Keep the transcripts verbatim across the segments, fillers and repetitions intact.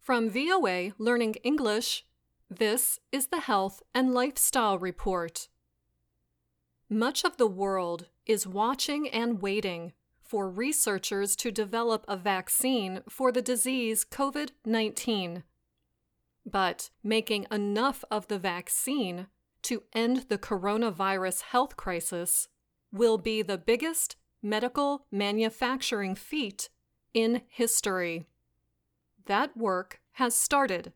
From V O A Learning English, this is the Health and Lifestyle Report. Much of the world is watching and waiting for researchers to develop a vaccine for the disease COVID nineteen. But making enough of the vaccine to end the coronavirus health crisis will be the biggest medical manufacturing feat in history. That work has started.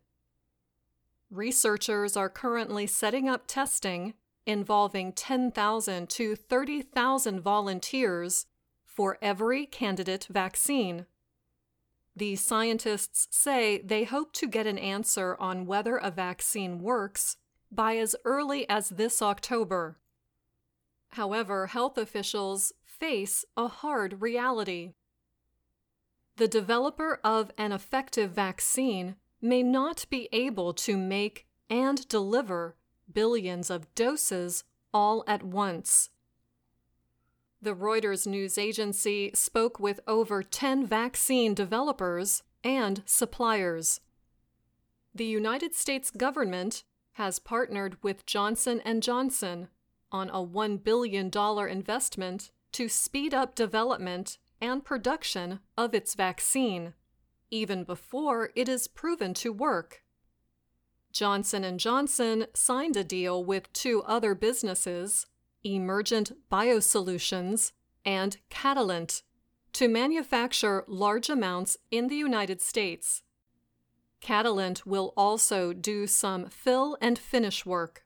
Researchers are currently setting up testing involving ten thousand to thirty thousand volunteers for every candidate vaccine. The scientists say they hope to get an answer on whether a vaccine works by as early as this October. However, health officials face a hard reality. The developer of an effective vaccine may not be able to make and deliver billions of doses all at once. The Reuters news agency spoke with over ten vaccine developers and suppliers. The United States government has partnered with Johnson and Johnson on a one billion dollars investment to speed up development and production of its vaccine, even before it is proven to work. Johnson and Johnson signed a deal with two other businesses, Emergent Biosolutions and Catalent, to manufacture large amounts in the United States. Catalent will also do some fill and finish work.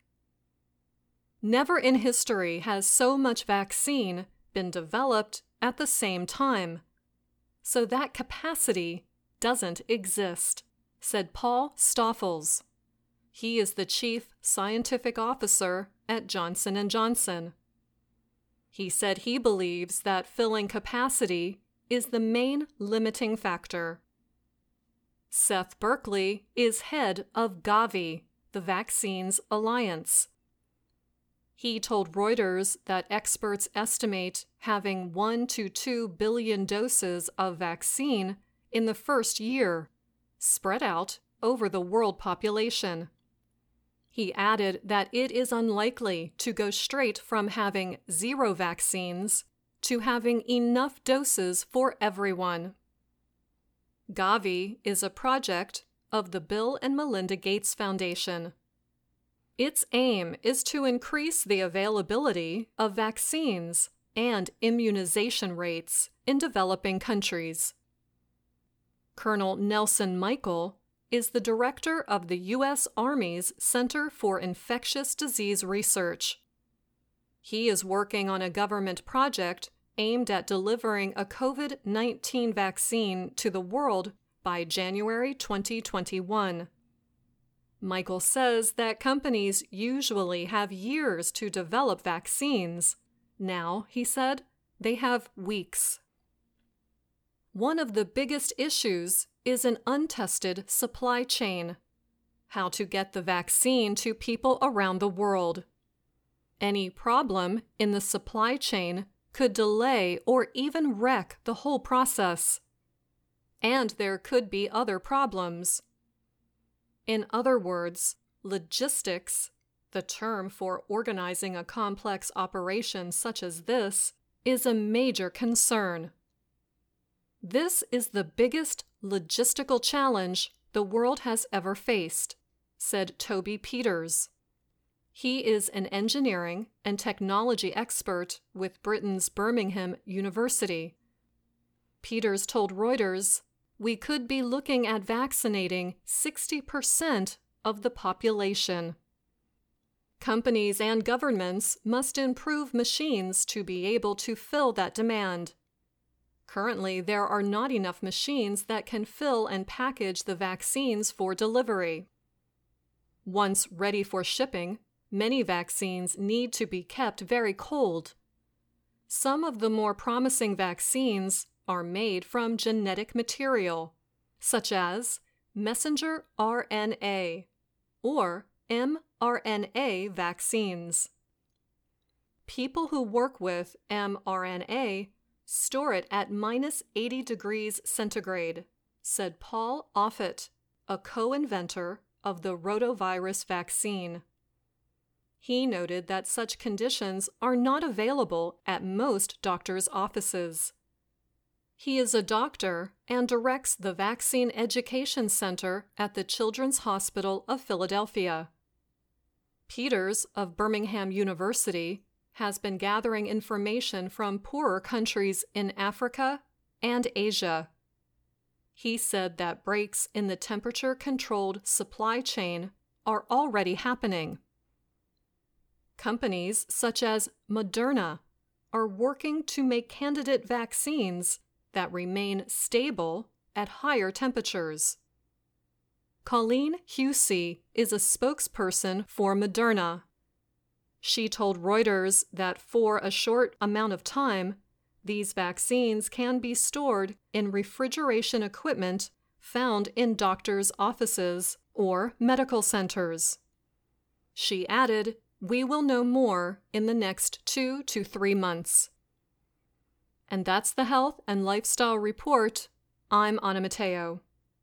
Never in history has so much vaccine been developed at the same time. So that capacity doesn't exist, said Paul Stoffels. He is the Chief Scientific Officer at Johnson and Johnson. He said he believes that filling capacity is the main limiting factor. Seth Berkley is head of Gavi, the Vaccines Alliance. He told Reuters that experts estimate having one to two billion doses of vaccine in the first year, spread out over the world population. He added that it is unlikely to go straight from having zero vaccines to having enough doses for everyone. Gavi is a project of the Bill and Melinda Gates Foundation. Its aim is to increase the availability of vaccines and immunization rates in developing countries. Colonel Nelson Michael is the director of the U S Army's Center for Infectious Disease Research. He is working on a government project aimed at delivering a COVID nineteen vaccine to the world by January twenty twenty-one. Michael says that companies usually have years to develop vaccines. Now, he said, they have weeks. One of the biggest issues is an untested supply chain. How to get the vaccine to people around the world. Any problem in the supply chain could delay or even wreck the whole process. And there could be other problems. In other words, logistics, the term for organizing a complex operation such as this, is a major concern. This is the biggest logistical challenge the world has ever faced, said Toby Peters. He is an engineering and technology expert with Britain's Birmingham University. Peters told Reuters, "We could be looking at vaccinating sixty percent of the population." Companies and governments must improve machines to be able to fill that demand. Currently, there are not enough machines that can fill and package the vaccines for delivery. Once ready for shipping, many vaccines need to be kept very cold. Some of the more promising vaccines are made from genetic material, such as messenger R N A or mRNA vaccines. People who work with mRNA store it at minus eighty degrees centigrade, said Paul Offit, a co-inventor of the rotavirus vaccine. He noted that such conditions are not available at most doctors' offices. He is a doctor and directs the Vaccine Education Center at the Children's Hospital of Philadelphia. Peters of Birmingham University has been gathering information from poorer countries in Africa and Asia. He said that breaks in the temperature-controlled supply chain are already happening. Companies such as Moderna are working to make candidate vaccines that remain stable at higher temperatures. Colleen Husey is a spokesperson for Moderna. She told Reuters that for a short amount of time, these vaccines can be stored in refrigeration equipment found in doctors' offices or medical centers. She added, "We will know more in the next two to three months." And that's the Health and Lifestyle Report. I'm Anna Matteo.